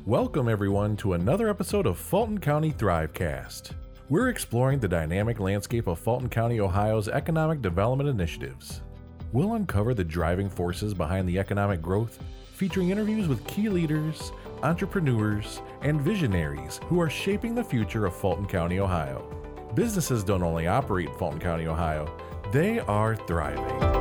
Welcome everyone to another episode of Fulton County Thrivecast. We're exploring the dynamic landscape of Fulton County, Ohio's economic development initiatives. We'll uncover the driving forces behind the economic growth, featuring interviews with key leaders, entrepreneurs, and visionaries who are shaping the future of Fulton County, Ohio. Businesses don't only operate in Fulton County, Ohio, they are thriving.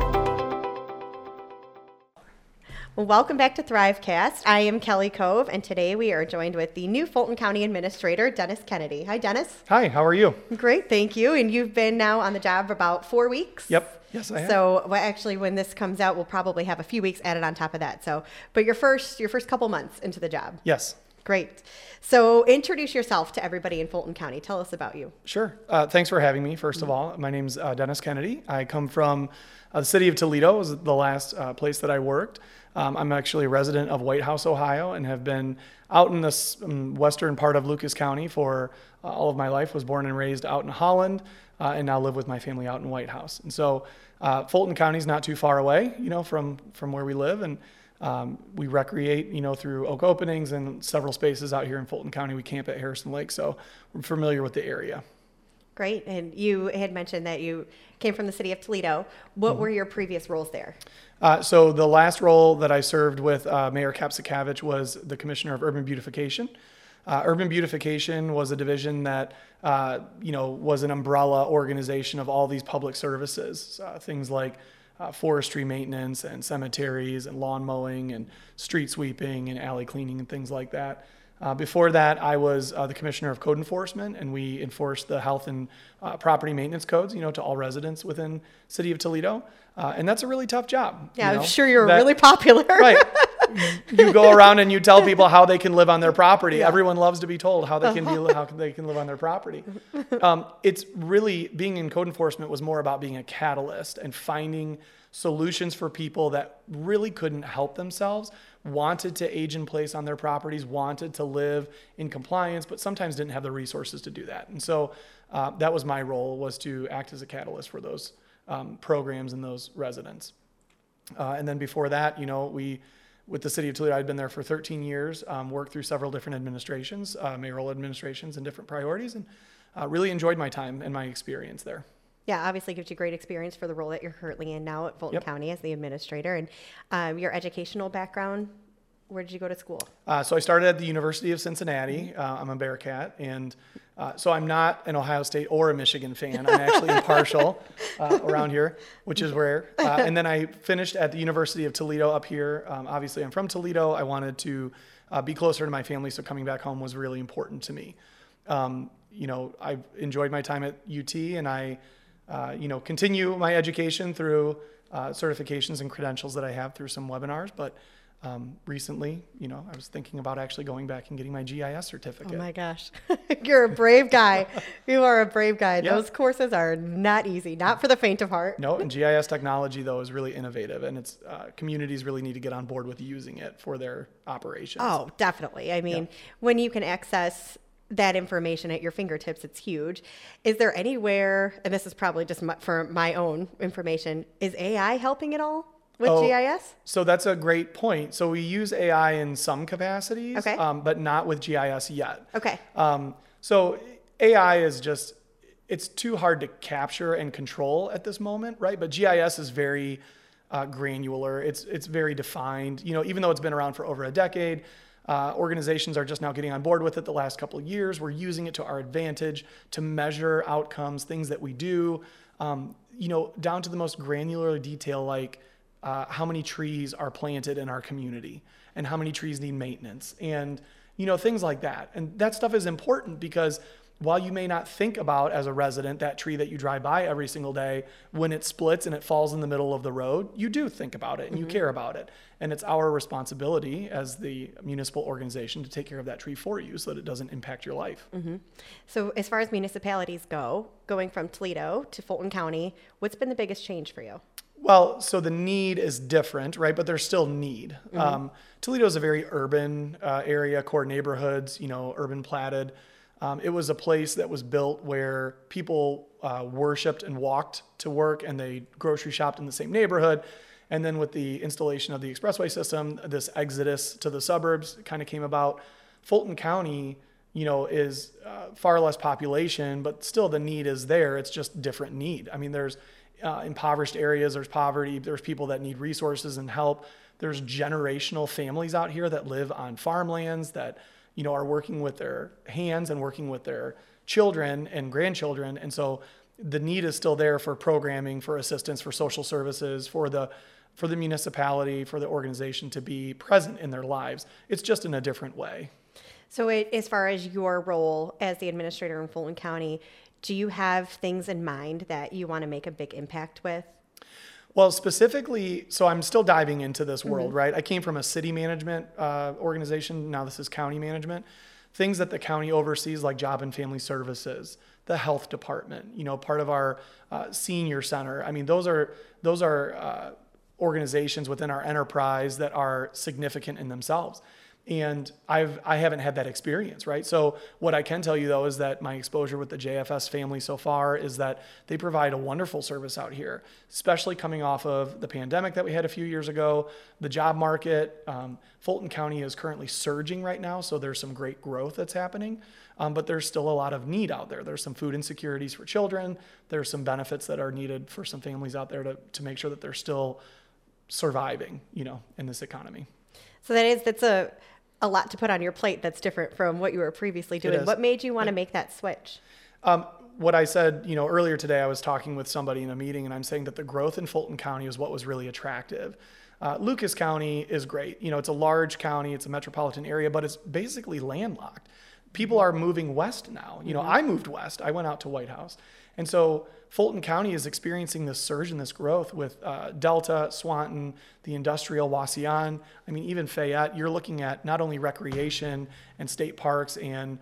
Well, welcome back to Thrivecast. I am Kelly Cove, and today we are joined with the new Fulton County Administrator, Dennis Kennedy. Hi, Dennis. Hi, how are you? Great, thank you. And you've been now on the job about 4 weeks? Yep. Yes, I have. So, well, actually, when this comes out, we'll probably have a few weeks added on top of that. So, but your first couple months into the job. Yes. Great. So, introduce yourself to everybody in Fulton County. Tell us about you. Sure. Thanks for having me, first of all. My name's Dennis Kennedy. I come from the city of Toledo, was the last place that I worked. I'm actually a resident of White House, Ohio, and have been out in this western part of Lucas County for all of my life. Was born and raised out in Holland, and now live with my family out in White House. And so Fulton County is not too far away, from where we live, and we recreate, through Oak Openings and several spaces out here in Fulton County. We camp at Harrison Lake, so we're familiar with the area. Great. And you had mentioned that you came from the city of Toledo. What were your previous roles there? So the last role that I served with Mayor Kapsakavich was the Commissioner of Urban Beautification. Urban Beautification was a division that, was an umbrella organization of all these public services, things like forestry maintenance and cemeteries and lawn mowing and street sweeping and alley cleaning and things like that. Before that, I was the Commissioner of Code Enforcement, and we enforced the health and property maintenance codes, to all residents within City of Toledo. And that's a really tough job. Yeah, I'm sure you're really popular. Right. You go around and you tell people how they can live on their property. Yeah. Everyone loves to be told how they can live on their property. It's really, being in code enforcement was more about being a catalyst and finding solutions for people that really couldn't help themselves, wanted to age in place on their properties, wanted to live in compliance, but sometimes didn't have the resources to do that. And so that was my role, was to act as a catalyst for those programs and those residents. And then before that, with the city of Toledo, I'd been there for 13 years, worked through several different administrations, mayoral administrations and different priorities, and really enjoyed my time and my experience there. Yeah, obviously gives you great experience for the role that you're currently in now at Fulton County as the administrator. And your educational background, where did you go to school? So I started at the University of Cincinnati. I'm a Bearcat, and so I'm not an Ohio State or a Michigan fan. I'm actually impartial around here, which is rare. And then I finished at the University of Toledo up here. Obviously, I'm from Toledo. I wanted to be closer to my family, so coming back home was really important to me. I enjoyed my time at UT, and I continue my education through certifications and credentials that I have through some webinars. But recently, I was thinking about actually going back and getting my GIS certificate. Oh my gosh. You're a brave guy. You are a brave guy. Yeah. Those courses are not easy, not for the faint of heart. No, and GIS technology, though, is really innovative, and it's communities really need to get on board with using it for their operations. Oh, definitely. I mean, when you can access that information at your fingertips, it's huge. Is there anywhere, and this is probably just for my own information, is AI helping at all with GIS? So that's a great point. So we use AI in some capacities, okay, but not with GIS yet. Okay. So AI is it's too hard to capture and control at this moment, right? But GIS is very granular. It's very defined. Even though it's been around for over a decade, organizations are just now getting on board with it the last couple of years. We're using it to our advantage to measure outcomes, things that we do, down to the most granular detail, like how many trees are planted in our community and how many trees need maintenance and, things like that. And that stuff is important because while you may not think about, as a resident, that tree that you drive by every single day, when it splits and it falls in the middle of the road, you do think about it and you care about it. And it's our responsibility as the municipal organization to take care of that tree for you so that it doesn't impact your life. Mm-hmm. So as far as municipalities go, going from Toledo to Fulton County, what's been the biggest change for you? Well, so the need is different, right? But there's still need. Mm-hmm. Toledo is a very urban area, core neighborhoods, urban platted. It was a place that was built where people worshipped and walked to work, and they grocery shopped in the same neighborhood. And then with the installation of the expressway system, this exodus to the suburbs kind of came about. Fulton County, is far less population, but still the need is there. It's just different need. I mean, there's impoverished areas, there's poverty, there's people that need resources and help. There's generational families out here that live on farmlands that, are working with their hands and working with their children and grandchildren. And so the need is still there for programming, for assistance, for social services, for the municipality, for the organization to be present in their lives. It's just in a different way. So as far as your role as the administrator in Fulton County, do you have things in mind that you want to make a big impact with? Well, specifically, so I'm still diving into this world, right? I came from a city management organization. Now this is county management. Things that the county oversees, like job and family services, the health department, part of our senior center. I mean, those are organizations within our enterprise that are significant in themselves. And I haven't had that experience, right? So what I can tell you though is that my exposure with the JFS family so far is that they provide a wonderful service out here, especially coming off of the pandemic that we had a few years ago, the job market. Fulton County is currently surging right now, so there's some great growth that's happening, but there's still a lot of need out there. There's some food insecurities for children. There's some benefits that are needed for some families out there to make sure that they're still surviving, in this economy. So that's a lot to put on your plate that's different from what you were previously doing. What made you want to make that switch? What I said, earlier today, I was talking with somebody in a meeting and I'm saying that the growth in Fulton County is what was really attractive. Lucas County is great. It's a large county, it's a metropolitan area, but it's basically landlocked. People are moving west now. I moved west. I went out to White House. And so Fulton County is experiencing this surge and this growth with Delta, Swanton, the industrial Wauseon. I mean, even Fayette, you're looking at not only recreation and state parks and,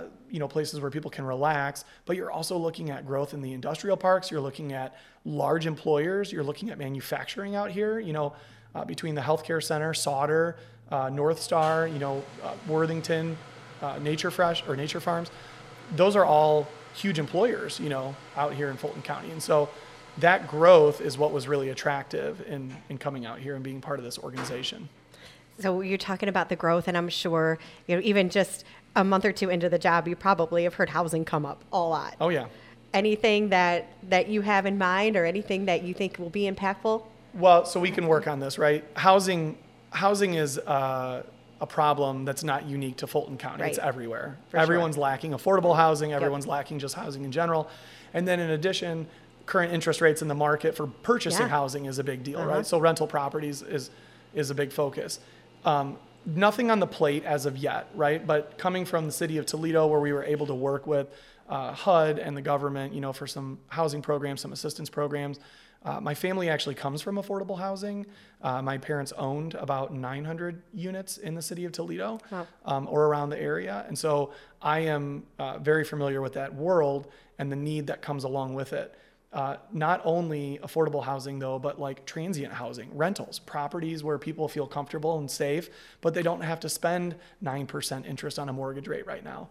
places where people can relax, but you're also looking at growth in the industrial parks. You're looking at large employers. You're looking at manufacturing out here, between the healthcare center, Sauder, North Star, Worthington, Nature Fresh or Nature Farms. Those are all huge employers, out here in Fulton County. And so that growth is what was really attractive in coming out here and being part of this organization. So you're talking about the growth, and I'm sure, even just a month or two into the job, you probably have heard housing come up a lot. Oh, yeah. Anything that you have in mind or anything that you think will be impactful? Well, so we can work on this, right? Housing is a problem that's not unique to Fulton County. Right. It's everywhere. For Everyone's sure. lacking affordable housing. Everyone's lacking just housing in general. And then in addition, current interest rates in the market for purchasing housing is a big deal, right? So rental properties is a big focus. Nothing on the plate as of yet, right? But coming from the city of Toledo, where we were able to work with HUD and the government, for some housing programs, some assistance programs. My family actually comes from affordable housing. My parents owned about 900 units in the city of Toledo. Wow. Or around the area. And so I am very familiar with that world and the need that comes along with it. Not only affordable housing though, but like transient housing, rentals, properties where people feel comfortable and safe, but they don't have to spend 9% interest on a mortgage rate right now.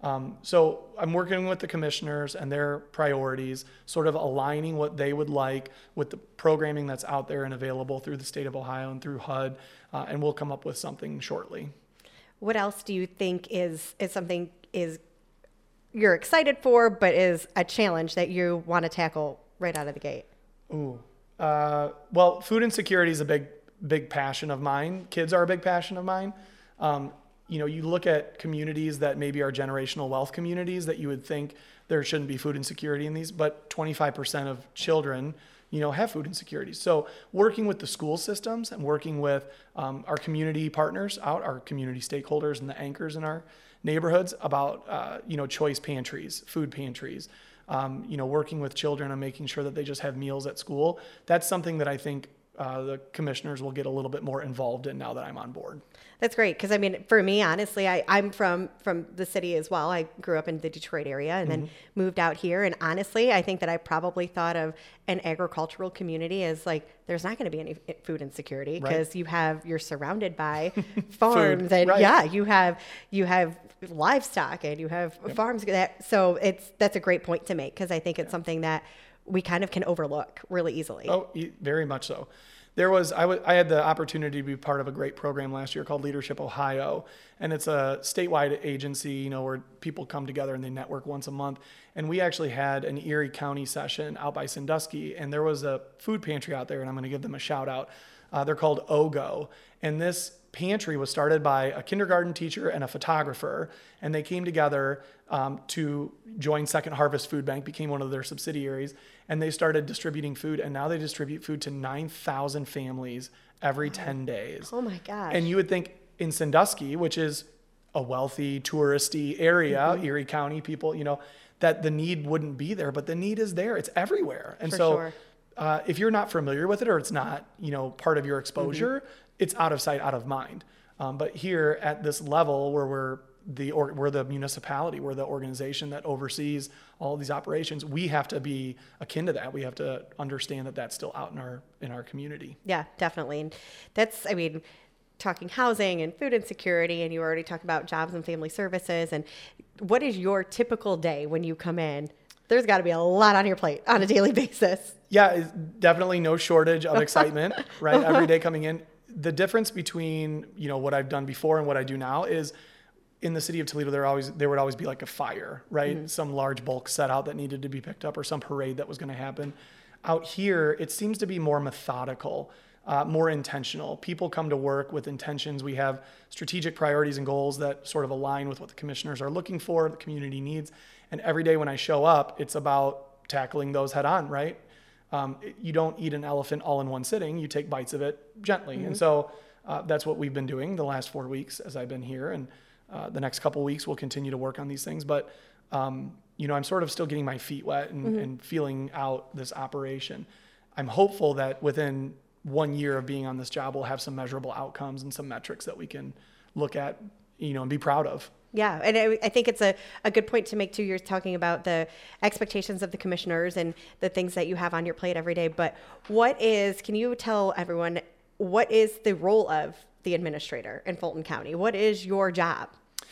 So I'm working with the commissioners and their priorities, sort of aligning what they would like with the programming that's out there and available through the state of Ohio and through HUD, and we'll come up with something shortly. What else do you think is something you're excited for, but is a challenge that you want to tackle right out of the gate? Well, food insecurity is a big passion of mine. Kids are a big passion of mine. You look at communities that maybe are generational wealth communities that you would think there shouldn't be food insecurity in these, but 25% of children, have food insecurities. So working with the school systems and working with our community partners our community stakeholders and the anchors in our neighborhoods about, choice pantries, food pantries, working with children and making sure that they just have meals at school. That's something that I think the commissioners will get a little bit more involved in now that I'm on board. That's great. Because for me, honestly, I'm from the city as well. I grew up in the Detroit area and then moved out here. And honestly, I think that I probably thought of an agricultural community as like, there's not going to be any food insecurity because you're surrounded by farms and you have livestock and you have farms. So that's a great point to make because I think it's something that we kind of can overlook really easily. Oh, very much so. I had the opportunity to be part of a great program last year called Leadership Ohio, and it's a statewide agency, where people come together and they network once a month. And we actually had an Erie County session out by Sandusky, and there was a food pantry out there, and I'm going to give them a shout out. They're called OGO, and this pantry was started by a kindergarten teacher and a photographer, and they came together to join Second Harvest Food Bank, became one of their subsidiaries, and they started distributing food, and now they distribute food to 9,000 families every 10 days. Oh my gosh. And you would think in Sandusky, which is a wealthy, touristy area, Erie County people, that the need wouldn't be there, but the need is there. It's everywhere. And if you're not familiar with it, or it's not, part of your exposure, it's out of sight, out of mind. But here at this level where we're the municipality, we're the organization that oversees all of these operations, we have to be akin to that. We have to understand that that's still out in our community. Yeah, definitely. And that's, talking housing and food insecurity, and you already talked about jobs and family services. And what is your typical day when you come in? There's got to be a lot on your plate on a daily basis. Yeah, it's definitely no shortage of excitement, right? Every day coming in. The difference between, what I've done before and what I do now is in the city of Toledo, there would always be like a fire, right? Some large bulk set out that needed to be picked up, or some parade that was going to happen. Out here, it seems to be more methodical, more intentional. People come to work with intentions. We have strategic priorities and goals that sort of align with what the commissioners are looking for, the community needs. And every day when I show up, it's about tackling those head on, right? You don't eat an elephant all in one sitting. You take bites of it gently. And so that's what we've been doing the last 4 weeks as I've been here. And the next couple of weeks, we'll continue to work on these things. But, I'm sort of still getting my feet wet and feeling out this operation. I'm hopeful that within 1 year of being on this job, we'll have some measurable outcomes and some metrics that we can look at, and be proud of. Yeah, and I think it's a good point to make too. You're talking about the expectations of the commissioners and the things that you have on your plate every day. But can you tell everyone, what is the role of the administrator in Fulton County? What is your job?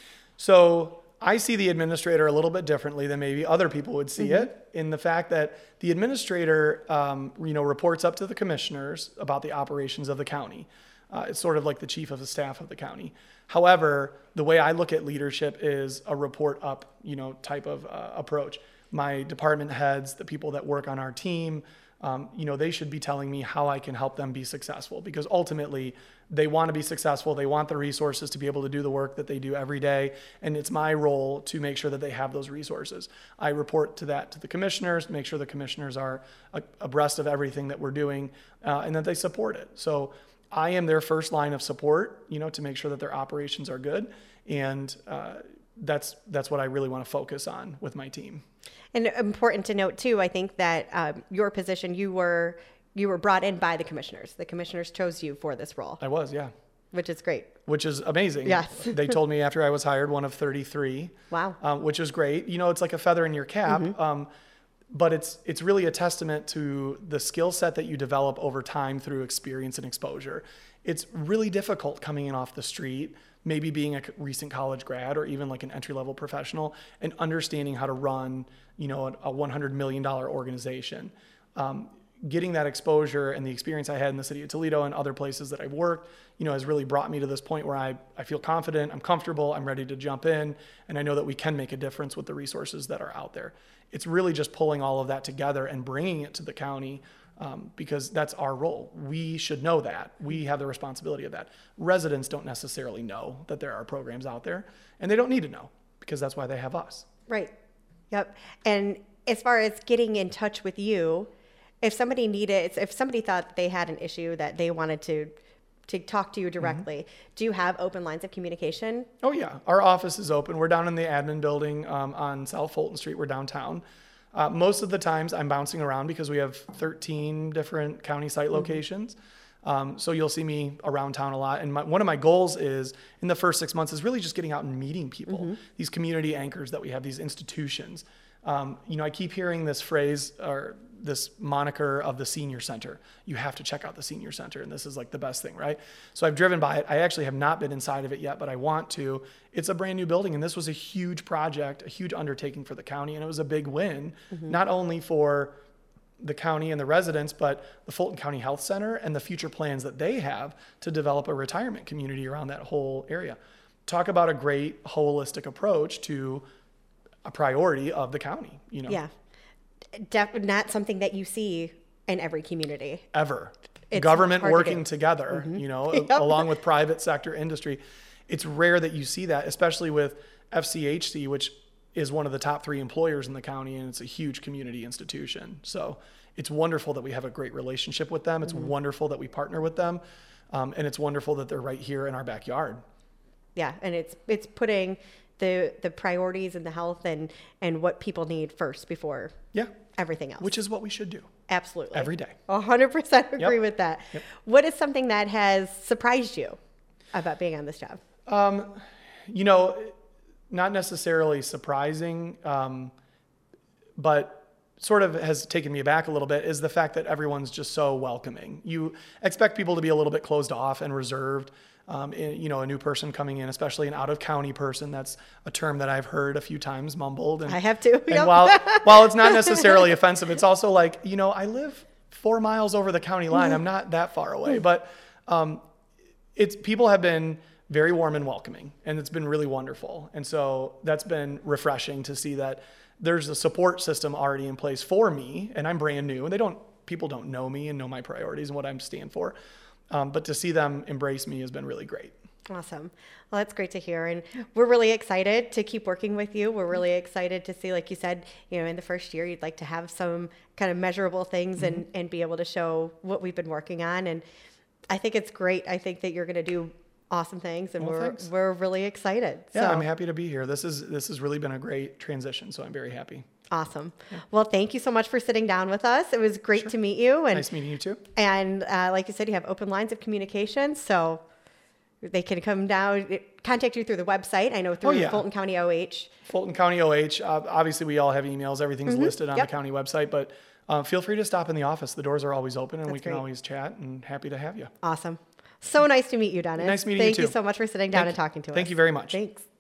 So I see the administrator a little bit differently than maybe other people would see it, in the fact that the administrator, reports up to the commissioners about the operations of the county. It's sort of like the chief of the staff of the county. However, the way I look at leadership is a report up, type of approach. My department heads, the people that work on our team, they should be telling me how I can help them be successful, because ultimately they want to be successful. They want the resources to be able to do the work that they do every day. And it's my role to make sure that they have those resources. I report to the commissioners, make sure the commissioners are abreast of everything that we're doing, and that they support it. So I am their first line of support, to make sure that their operations are good. And that's what I really want to focus on with my team. And important to note too, I think that your position, you were brought in by the commissioners. The commissioners chose you for this role. I was, yeah. Which is great. Which is amazing. Yes. They told me after I was hired, one of 33. Wow. Which is great. It's like a feather in your cap. But it's really a testament to the skill set that you develop over time through experience and exposure. It's really difficult coming in off the street, maybe being a recent college grad or even like an entry-level professional, and understanding how to run, a $100 million organization. Getting that exposure and the experience I had in the city of Toledo and other places that I've worked, has really brought me to this point where I feel confident, I'm comfortable, I'm ready to jump in, and I know that we can make a difference with the resources that are out there. It's really just pulling all of that together and bringing it to the county, because that's our role. We should know that. We have the responsibility of that. Residents don't necessarily know that there are programs out there, and they don't need to know, because that's why they have us. Right. Yep. And as far as getting in touch with you, if somebody thought they had an issue that they wanted to talk to you directly, do you have open lines of communication? Oh yeah, our office is open. We're down in the admin building on South Fulton Street. We're downtown. Most of the times I'm bouncing around because we have 13 different county site locations. So you'll see me around town a lot. And one of my goals is in the first 6 months is really just getting out and meeting people, these community anchors that we have, these institutions. I keep hearing this phrase or this moniker of the senior center. You have to check out the senior center, and this is like the best thing, right? So I've driven by it. I actually have not been inside of it yet, but I want to. It's a brand new building, and this was a huge project, a huge undertaking for the county, and it was a big win, not only for the county and the residents, but the Fulton County Health Center and the future plans that they have to develop a retirement community around that whole area. Talk about a great holistic approach to a priority of the county, you know. Yeah. Not something that you see in every community. Ever. It's Government hard to working do. together, you know, Yep. along with private sector industry. It's rare that you see that, especially with FCHC, which is one of the top 3 employers in the county, and it's a huge community institution. So it's wonderful that we have a great relationship with them. It's wonderful that we partner with them. And it's wonderful that they're right here in our backyard. Yeah, and it's putting the priorities and the health and what people need first before Yeah. everything else. Which is what we should do. Absolutely. Every day. 100% agree Yep. with that. Yep. What is something that has surprised you about being on this job? You know, not necessarily surprising, but sort of has taken me aback a little bit is the fact that everyone's just so welcoming. You expect people to be a little bit closed off and reserved. You know, a new person coming in, especially an out-of-county person, that's a term that I've heard a few times mumbled. And I have too. And Yep. while it's not necessarily offensive, it's also like, you know, I live 4 miles over the county line. I'm not that far away, but people have been very warm and welcoming, and it's been really wonderful. And so that's been refreshing to see that there's a support system already in place for me, and I'm brand new, and people don't know me and know my priorities and what I'm stand for. But to see them embrace me has been really great. Awesome. Well, that's great to hear. And we're really excited to keep working with you. We're really excited to see, like you said, you know, in the first year, you'd like to have some kind of measurable things and be able to show what we've been working on. And I think it's great. I think that you're going to do awesome things, and we're really excited. Yeah, so, I'm happy to be here. This has really been a great transition, so I'm very happy. Awesome. Well, thank you so much for sitting down with us. It was great to meet you. And, Nice meeting you too. And like you said, you have open lines of communication, so they can come down, contact you through the website. I know through Fulton County OH. Fulton County OH. Obviously, we all have emails. Everything's listed on the county website, but feel free to stop in the office. The doors are always open, and we can always chat, and happy to have you. Awesome. So nice to meet you, Dennis. Nice meeting you too. Thank you so much for sitting down and talking to us. Thank you very much. Thanks.